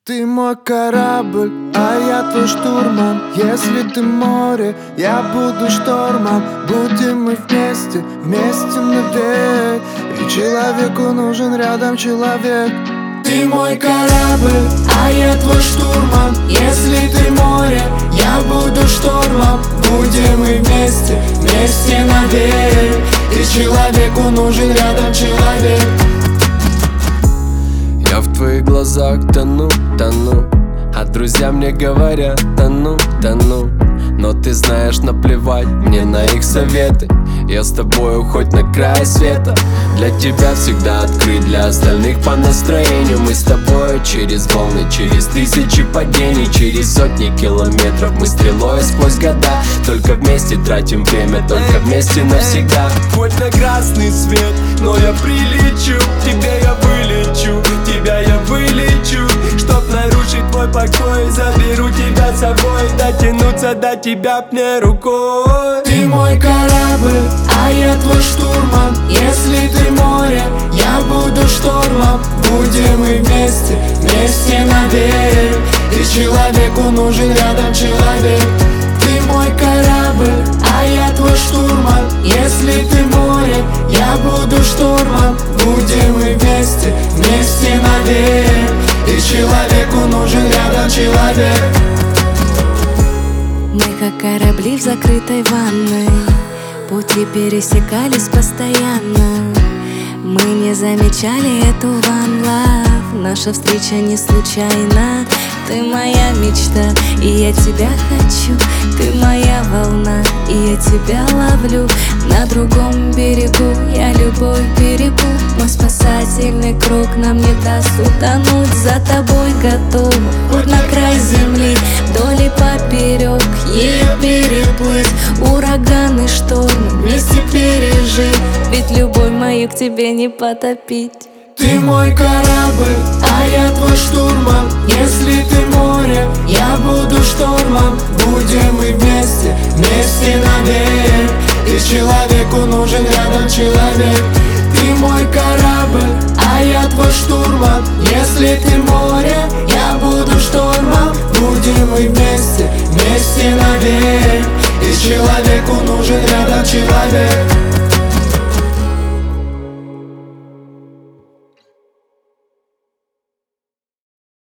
Ты мой корабль, а я твой штурман. Если ты море, я буду штормом. Будем мы вместе, вместе навек. И человеку нужен рядом человек. Ты мой корабль, а я твой штурман. Если ты море, я буду штормом. Будем мы вместе, вместе навек. И человеку нужен рядом человек. Я в твоих глазах тону, тону, а друзья мне говорят: тону, тону. Но ты знаешь, наплевать мне на их советы. Я с тобою хоть на край света. Для тебя всегда открыт, для остальных по настроению. Мы с тобой через волны, через тысячи падений, через сотни километров. Мы стрелой сквозь года. Только вместе тратим время, только вместе навсегда. Хоть на красный свет, но я прилечу. Тебя я вылечу, тебя я вылечу. Чтоб нарушить твой покой, заберу тебя с собой. Дотянуться до тебя мне рукой. Ты мой корабль, а я твой штурман. Если ты море, я буду штормом. Будем мы вместе, вместе навек. И человеку нужен рядом человек. Ты мой корабль, а я твой штурман. Если ты море, я буду штормом. Будем мы вместе, вместе навек. И человеку нужен рядом человек. Мы как корабли в закрытой ванной, пути пересекались постоянно. Мы не замечали эту one love. Наша встреча не случайна. Ты моя мечта, и я тебя хочу. Ты моя волна, и я тебя ловлю. На другом берегу я любовь берегу. Мой спасательный круг нам не даст утонуть. За тобой готов, хоть на край земли, вдоль и поперек ее переплыть. Ураганы, штормы вместе пережить. Ведь любовь мою к тебе не потопить. Ты мой корабль, а я твой штурман. Если ты море, я буду штормом. Будем мы вместе, вместе навек. И человеку нужен рядом человек. Ты мой корабль, а я твой штурман. Если ты море, я буду штормом. Будем мы вместе, вместе навек. И человеку нужен рядом человек.